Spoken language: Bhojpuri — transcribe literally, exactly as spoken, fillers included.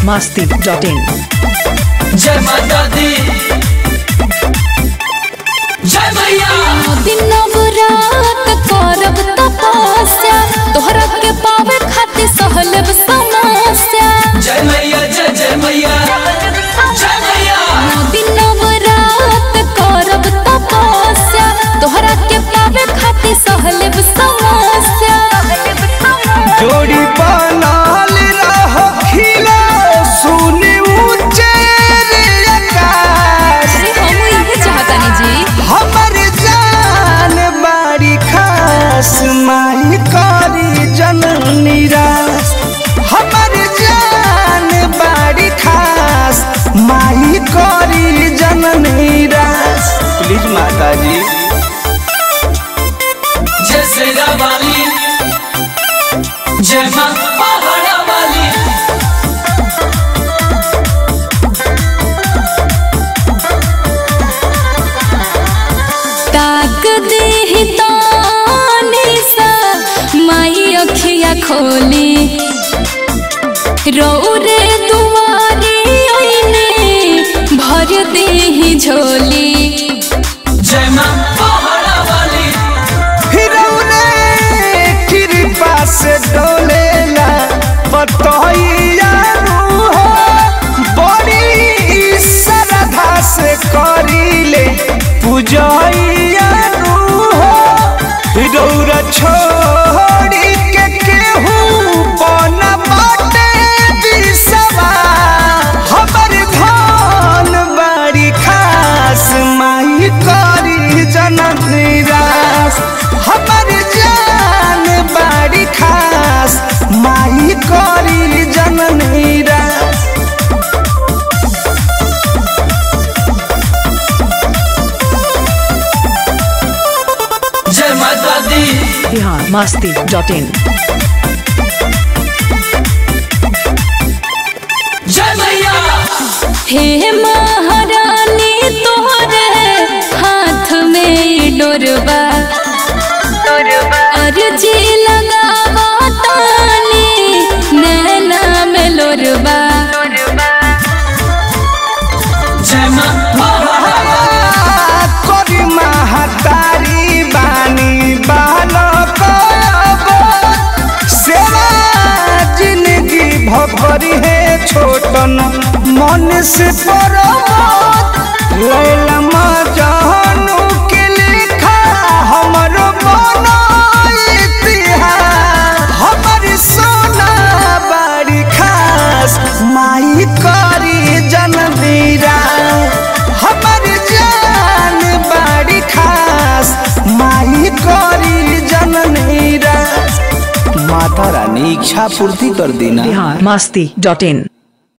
मस्ती डॉट इन। जय माता दी जय मैया। दिन रात करब तपस्या तोहरा के पावे खातिर सहलब समस्या। जय मैया जय जय मैया जय मैया। दिन रात करब तपस्या तोहरा के पावे खातिर सहलब समस्या। जोड़ी बनाल रहो खिला सुने ऊंचे रे आकाश। हम यही चाहतानी जी हमर जान बारी खास माई करी जननी निराश। हमर जान बारी खास माई करी जननी निराश। प्लीज माता जी। जय शेरा वाली जय मां पहाड़ा वाली। ताक दे तानी सा माई अखिया खोली रौरे दुआरे आईने भर दे झोली। जय मां पहाड़ा वाली। कृपा से डोलेला बतैया हो बड़ी श्रद्धा से करीले पूजैया हो। रौरा छोड़ी के केहू बन बाटे बिसवा। हमर धन बड़ी खास माई करी जनक निराश। हमर जान बड़ी खास माई करी जनक निराश। जय माता दी बिहार मस्ती डॉट इन। जय मैया। हे महारानी तोहरे हाथ में डोरबा अर्जी लगावा तानी नैना में लोरबा। जय मां पहाड़ा करी महतारी बानी बालक सेवा जिंदगी भरी है छोटन मन से परमत। लैला मजनू के लिखा हमरो बनो इतिहास। हमर सोना बड़ी खास माई करी जनबीरा। हमर जान बड़ी खास माई करी जननीरा। माता रानी इच्छा पूर्ति कर देना। बिहार मस्ती डॉट इन।